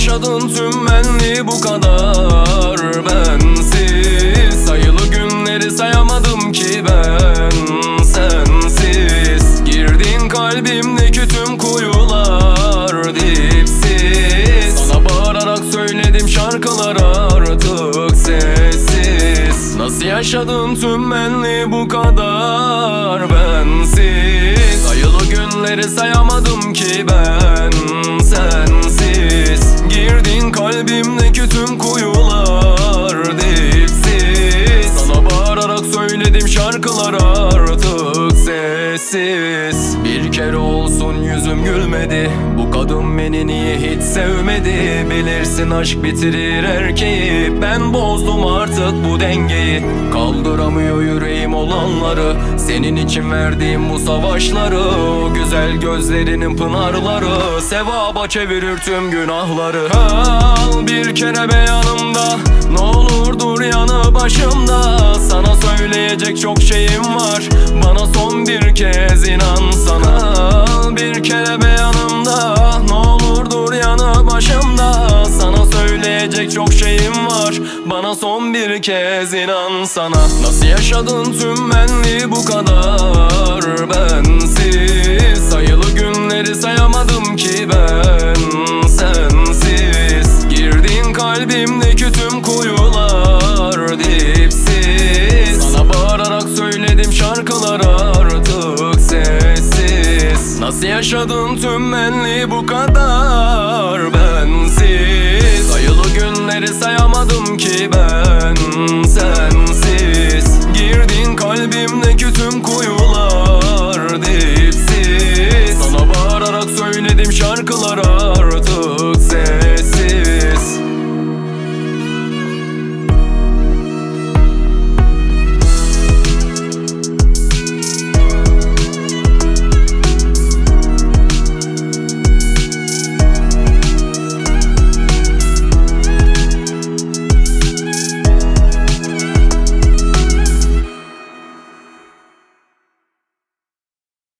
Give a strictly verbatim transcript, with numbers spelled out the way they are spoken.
yaşadın tüm benliği bu kadar bensiz? Sayılı günleri sayamadım ki ben sensiz. Girdin kalbimdeki tüm kuyular dipsiz. Sana bağırarak söyledim şarkılar artık sessiz. Nasıl yaşadın tüm benliği bu kadar bensiz? Sayılı günleri sayamadım ki ben sensiz. Girdin kalbimdeki tüm kuyular dipsiz. Sana bağırarak söyledim şarkılar artık sessiz. Bir kere olsun yüzüm gülmedi, bu kadın beni niye hiç sevmedi? Bilirsin aşk bitirir erkeği, ben bozdum artık bu dengeyi. Kaldıramıyor yüreğim olanları, senin için verdiğim bu savaşları. O güzel gözlerinin pınarları sevaba çevirir tüm günahları. Kal bir kere be yanımda, ne olur dur yanı başımda. Sana söyleyecek çok şeyim var, bana son bir kez inan sana. Kal bir kere be yanımda, ne olur dur yanı başımda. Sana söyleyecek çok şeyim var, bana son bir kez inan sana. Nasıl yaşadın tüm benliği bu kadar bensiz? Sayılı günleri sayamadım ki ben sensiz. Girdin kalbimdeki tüm kuyular dipsiz. Sana bağırarak söyledim şarkılar artık sessiz. Nasıl yaşadın tüm benliği bu kadar bensiz? Sayılı günleri sayamadım ki ben